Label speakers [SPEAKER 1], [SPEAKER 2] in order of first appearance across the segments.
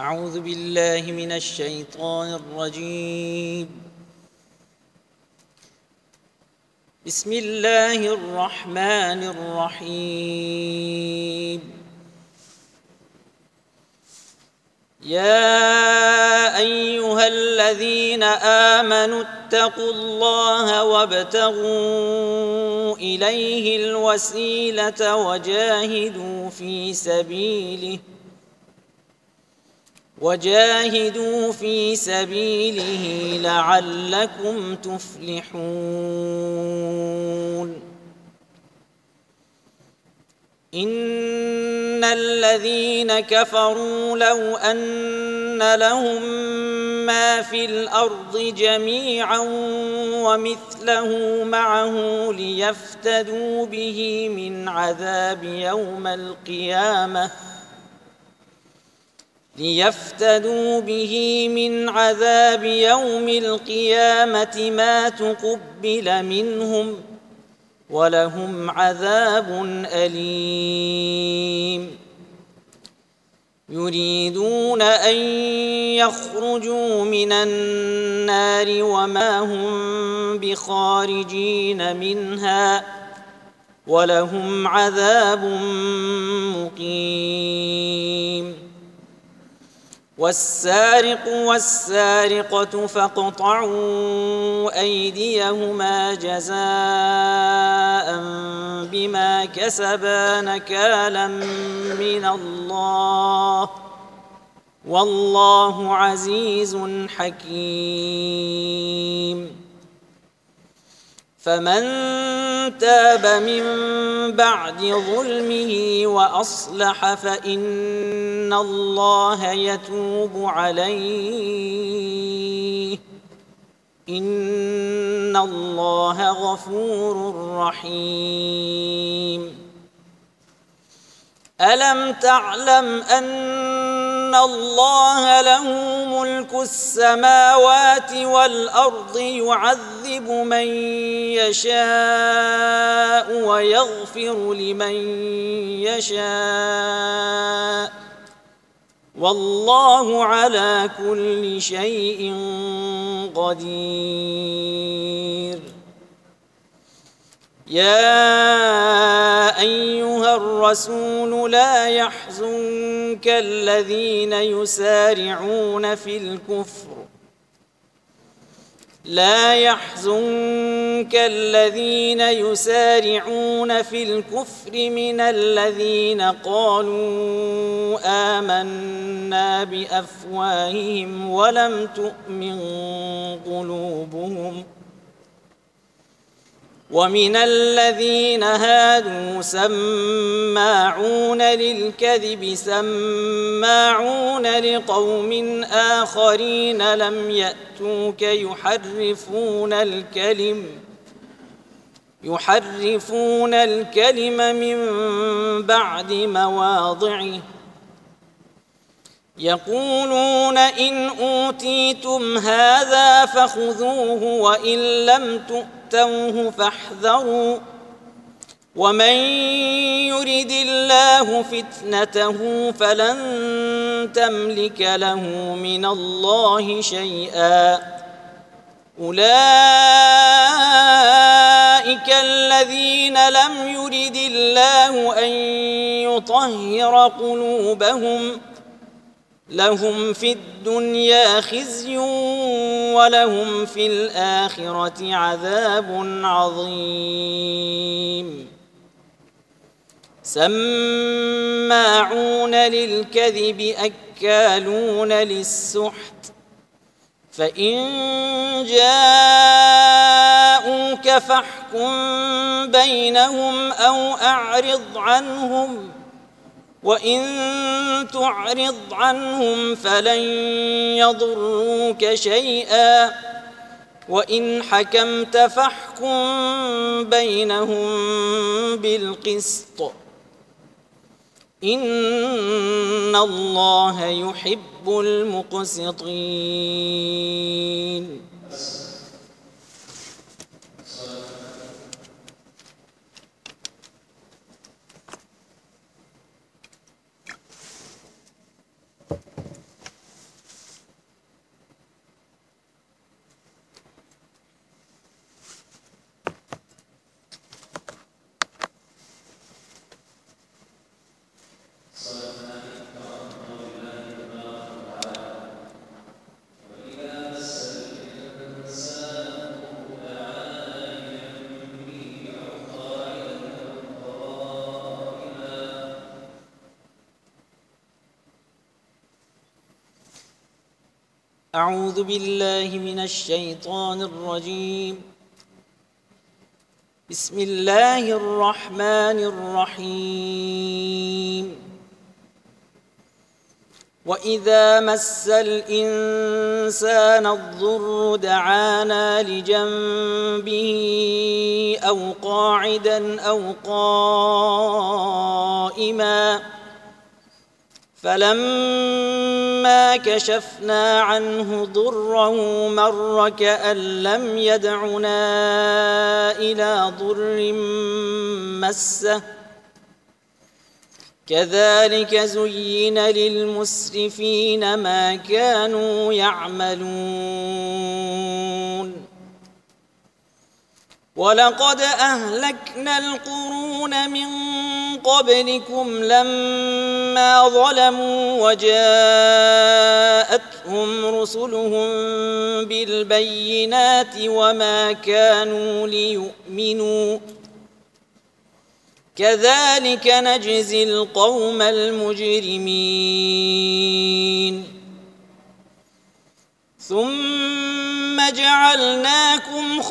[SPEAKER 1] أعوذ بالله من الشيطان الرجيم. بسم الله الرحمن الرحيم. يا أيها الذين آمنوا اتقوا الله وابتغوا إليه الوسيلة وجاهدوا في سبيله لعلكم تفلحون. إن الذين كفروا لو أن لهم ما في الأرض جميعا ومثله معه ليفتدوا به من عذاب يوم القيامة ما تقبل منهم ولهم عذاب أليم. يريدون أن يخرجوا من النار وما هم بخارجين منها ولهم عذاب مقيم. والسارق والسارقة فاقطعوا أيديهما جزاء بما كسبا نكالا من الله والله عزيز حكيم. فمن تاب من بعد ظلمه وأصلح فإن الله يتوب عليه إن الله غفور رحيم. ألم تعلم أن الله له ملك السماوات والأرض يعذب من يشاء ويغفر لمن يشاء والله على كل شيء قدير. يا أيها الرسول لا يحزنك الذين يسارعون في الكفر من الذين قالوا آمنا بأفواههم ولم تؤمن قلوبهم ومن الذين هادوا سماعون للكذب سماعون لقوم آخرين لم يأتوك يحرفون الكلم من بعد مواضعه يقولون إن أوتيتم هذا فخذوه وإن لم تؤتوه فاحذروا ومن يرد الله فتنته فلن تملك له من الله شيئا. أولئك الذين لم يرد الله أن يطهر قلوبهم لهم في الدنيا خزي ولهم في الآخرة عذاب عظيم. سماعون للكذب أكالون للسحت فإن جاءوك فاحكم بينهم أو أعرض عنهم وإن تعرض عنهم فلن يضروك شيئا وإن حكمت فاحكم بينهم بالقسط إن الله يحب المقسطين. أعوذ بالله من الشيطان الرجيم. بسم الله الرحمن الرحيم. وإذا مس الإنسان الضر دعانا لجنبه أو قاعدا أو قائما فلما كشفنا عنه ضره مر كأن لم يدعنا إلى ضر مسه كذلك زين للمسرفين ما كانوا يعملون. ولقد أهلكنا القرون من قبلكم لما ظلموا وجاءتهم رسلهم بالبينات وما كانوا ليؤمنوا كذلك نجزي القوم المجرمين. ثم جعلناكم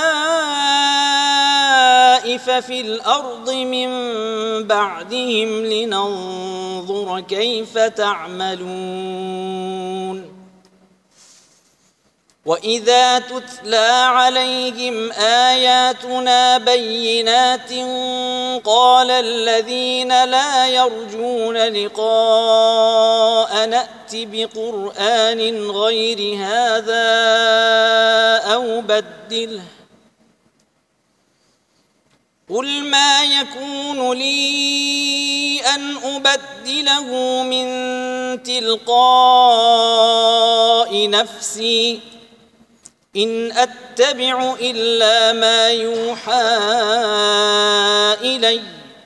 [SPEAKER 1] خلائف في الأرض من بعدهم لننظر كيف تعملون. وإذا تتلى عليهم آياتنا بينات قال الذين لا يرجون لقاء نأت بقرآن غير هذا أو بدله قل ما يكون لي أن أبدله من تلقاء نفسي إن أتبع إلا ما يوحى إلي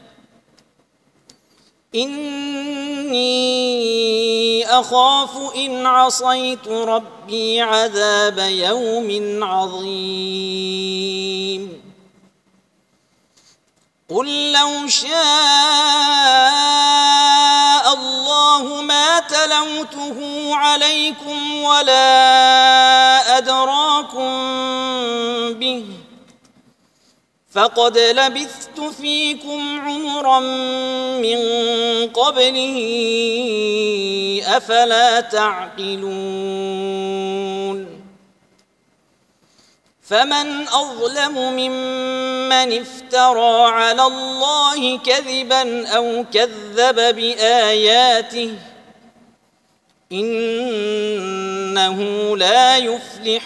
[SPEAKER 1] إني أخاف إن عصيت ربي عذاب يوم عظيم. قل لو شاء الله ما تلوته عليكم ولا أدراكم به فقد لبثت فيكم عمرا من قبله أفلا تعقلون. فمن أظلم ممن افترى على الله كذبا أو كذب بآياته إنه لا يفلح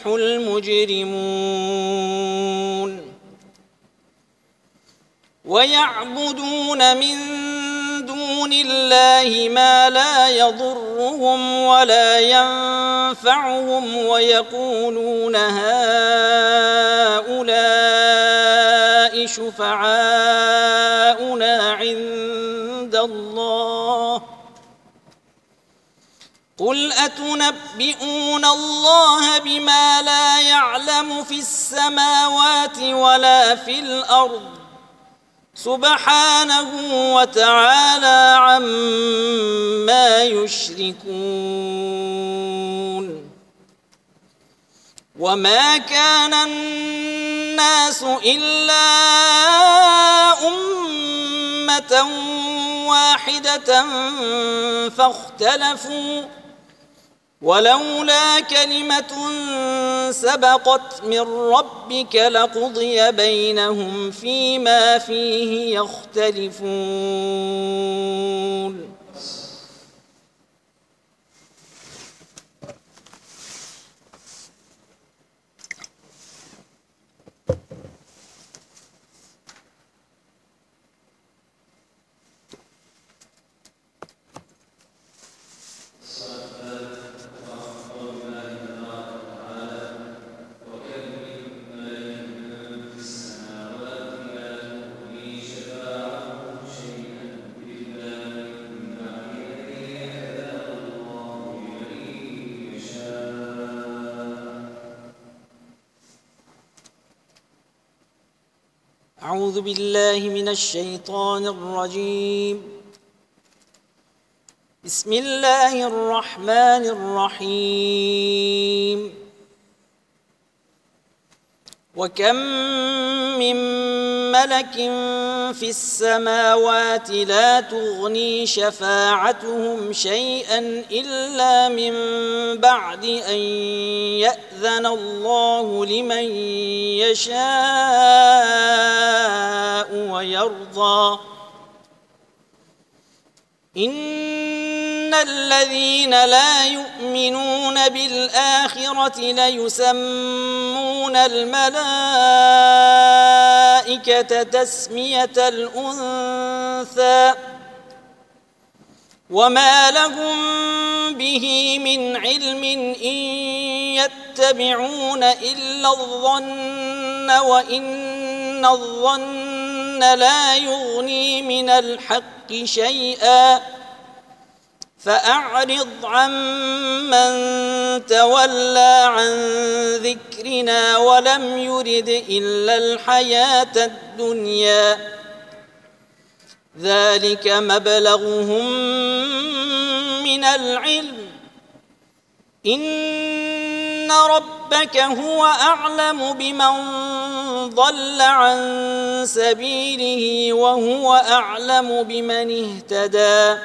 [SPEAKER 1] المجرمون. ويعبدون من دون الله ما لا يضرهم ولا ينفعهم ويقولون هؤلاء شفعاؤنا عند الله قل أتنبئون الله بما لا يعلم في السماوات ولا في الأرض سبحانه وتعالى عما يشركون. وما كان الناس إلا أمة واحدة فاختلفوا ولولا كلمة سبقت من ربك لقضي بينهم فيما فيه يختلفون. أعوذ بالله من الشيطان الرجيم. بسم الله الرحمن الرحيم وكم من ملك في السماوات لا تغني شفاعتهم شيئا إلا من بعد أن يأذن الله لمن يشاء ويرضى إن الذين لا يؤمنون بالآخرة ليسمون الملائكة تسمية الأنثى وما لهم به من علم إن يتبعون إلا الظن وإن الظن لا يغني من الحق شيئا فأعرض عمن تولى عن ذكرنا ولم يرد إلا الحياة الدنيا ذلك مبلغهم من العلم إن ربك هو أعلم بمن ضل عن سبيله وهو أعلم بمن اهتدى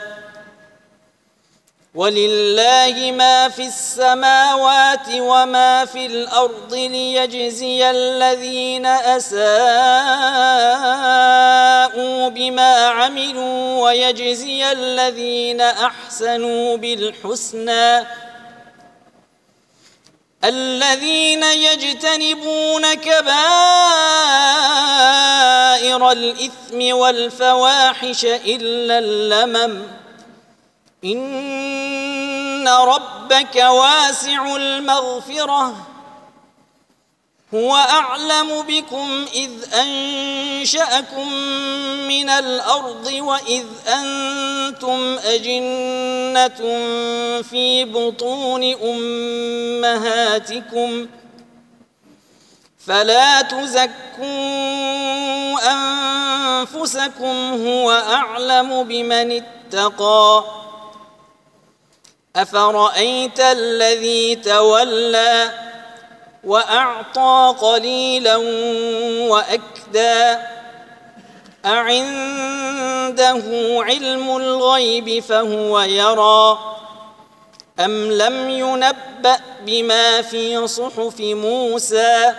[SPEAKER 1] ولله ما في السماوات وما في الأرض ليجزي الذين أساءوا بما عملوا ويجزي الذين أحسنوا بالحسنى الذين يجتنبون كبائر الإثم والفواحش إلا اللمم إن ربك واسع المغفرة هو أعلم بكم إذ أنشأكم من الأرض وإذ أنتم أجنة في بطون أمهاتكم فلا تزكوا أنفسكم هو أعلم بمن اتقى أفرأيت الذي تولى وأعطى قليلا وأكدى أعنده علم الغيب فهو يرى أم لم ينبأ بما في صحف موسى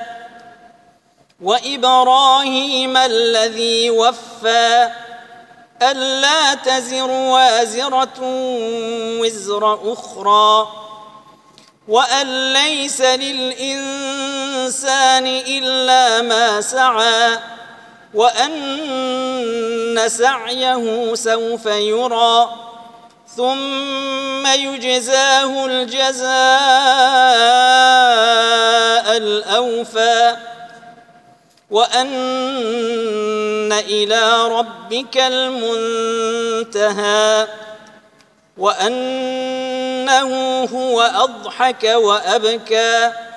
[SPEAKER 1] وإبراهيم الذي وفى ألا تزر وازرة وزر أخرى وأن ليس للإنسان إلا ما سعى وأن سعيه سوف يرى ثم يجزاه الجزاء الأوفى وأن إلى ربك المنتهى وأنه هو أضحك وأبكى